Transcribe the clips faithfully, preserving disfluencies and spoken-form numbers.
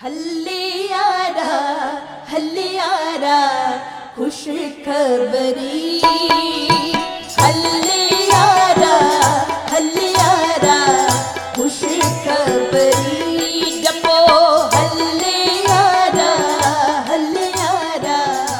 हल्लियारा हल्लियारा खुश खबरी, हल्लियारा हल्लियारा खुश खबरी, जपो हल्लियारा हल्लियारा।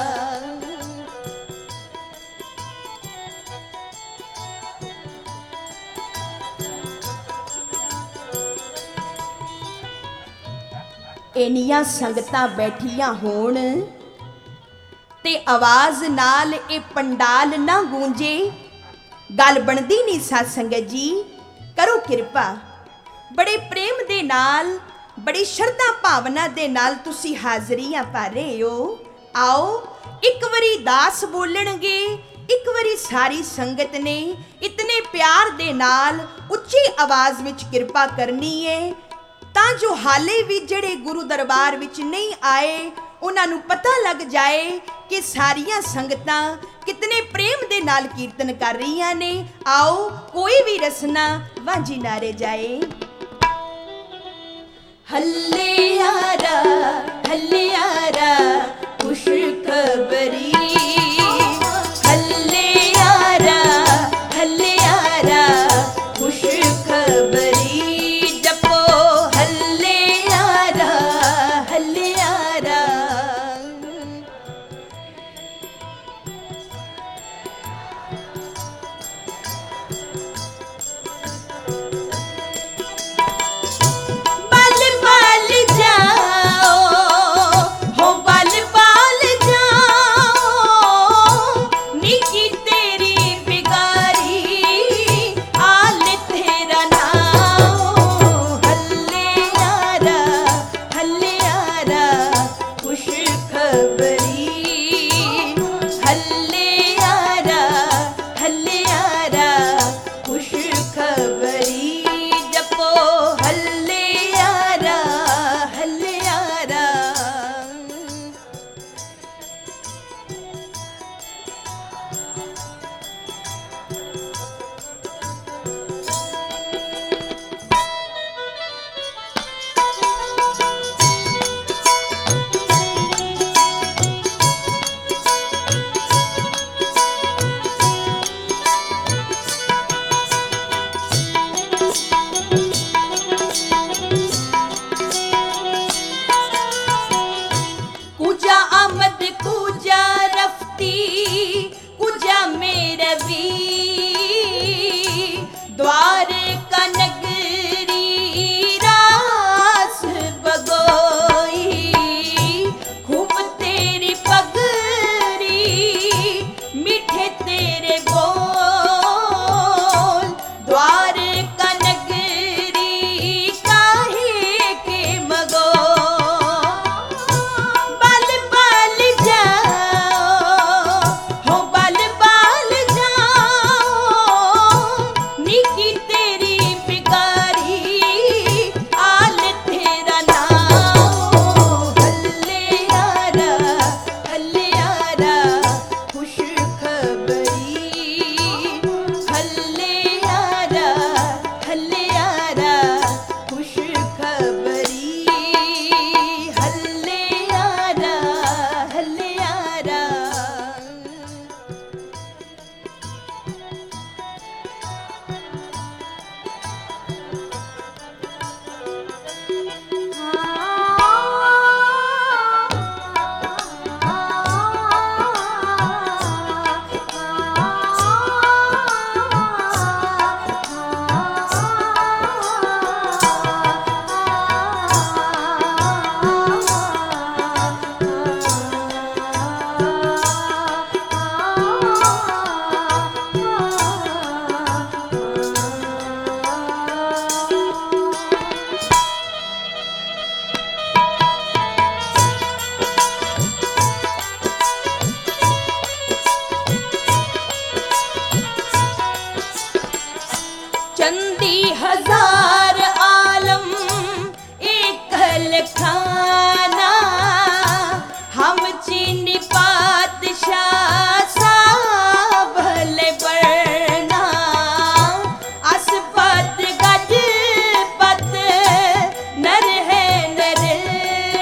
इन्नियां संगतां बैठियां होण ते आवाज़ नाल ए पंडाल ना गूंजे, गल बनदी नहीं साध संगत जी। करो किरपा, बड़े प्रेम दे नाल बड़ी शरधा भावना दे नाल तुसी हाज़रियां भर रहे हो। आओ एक वरी दास बोलणगे, एक वरी सारी संगत ने इतने प्यार दे नाल उच्ची आवाज़ विच किरपा करनी है, तां जो हाले भी जड़े गुरु दरबार विच नहीं आए उन्हां नूं पता लग जाए कि सारियां संगतां कितने प्रेम दे नाल कीर्तन कर रहीआं ने। आओ कोई भी रसना वांझी ना रह जाए। हल्लियारा हल्लियारा खुश खबरी, हल्लियारा हल्लियारा खुश खबरी, जपो हल्लियारा हल्लियारा। बल बल जाओ हो बल बल जाओ, निकी तेरी बिगारी आल तेरा नाओ। हल्लियारा हल्लियारा खुश खबरी, हल्लियारा हल्लियारा खुश खबरी, जपो हल्लियारा हल्लियारा। कुजा आमद कुजा रफ्ती कुजा मेरवी, द्वार का नगरी रास बगोई, खूब तेरी पगरी मीठे तेरे बोल, द्वार का नगरी काहे के मगो। बल बल जाओ हो बल बल जाओ, निकी तेरी बिगारी आल तेरा नाओ। हल्लियारा हल्लियारा खुश खबरी, हल्लियारा हल्लियारा खुश खबरी, हल्लियारा हल्लियारा। चंदी हजार आलम एक लखाना, हम चीनी पातशाह सा भले बरना, असपत गज पत नर है नर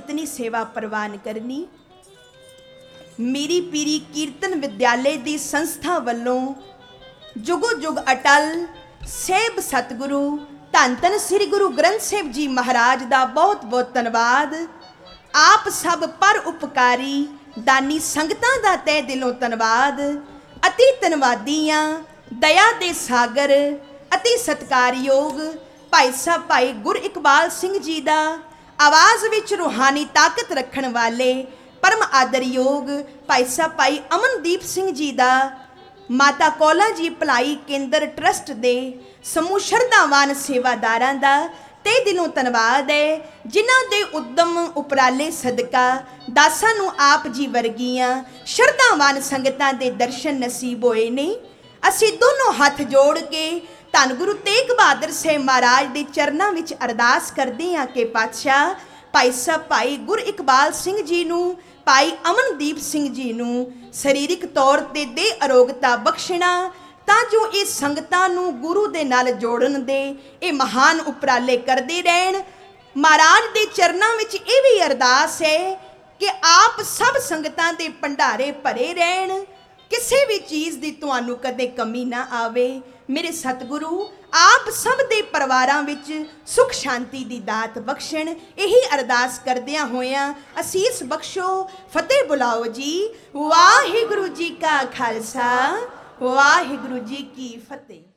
इतनी सेवा प्रवान करनी। मीरी पीरी कीर्तन विद्यालय दी संस्था वल्लों जुगो जुग अटल सेब सतगुरु धन धन श्री गुरु ग्रंथ साहिब जी महाराज दा बहुत बहुत धन्यवाद। आप सब पर उपकारी दानी संगतां दा तह दिलों धन्यवाद। अति धन्यवादियां दया दे सागर अति सत्कारयोग भाई साहब भाई गुर इकबाल सिंह जी दा आवाज़ विच रूहानी ताकत रखण वाले परम आदरयोग भाई साहब भाई अमनदीप सिंह जी दा माता कौला जी भलाई केंद्र ट्रस्ट दे समूह शरधावान सेवादारां दा ते दिलों धन्यवाद है, जिन्हां दे उद्यम उपराले सदका दासां नूं आप जी वर्गियां शरधावान संगतां दे दर्शन नसीब होए ने। असीं दोनों हथ जोड़ के धन गुरु तेग बहादुर साहिब महाराज दे चरनां विच अरदास करदे हां कि पातशाह भाई साहब भाई गुर इकबाल सिंह जी नूं भाई अमनदीप सिंह जी नूं सरीरक तौर ते दे अरोगता बख्शना तां जो ये संगतां नूं गुरु दे नाल जोड़न दे ये महान उपराले करदे रहण। महाराज दे चरनां विच ये भी अरदास है कि आप सब संगतां दे भंडारे भरे रहण, किसी भी चीज़ की तुहानू कदे कमी ना आवे। मेरे सतगुरु आप सब दे परिवारां विच सुख शांति दी दात बख्शण, यही अरदास करदियां होयां असीस बख्शो फतेह बुलाओ जी। वाहिगुरु जी का खालसा वाहिगुरु जी की फतेह।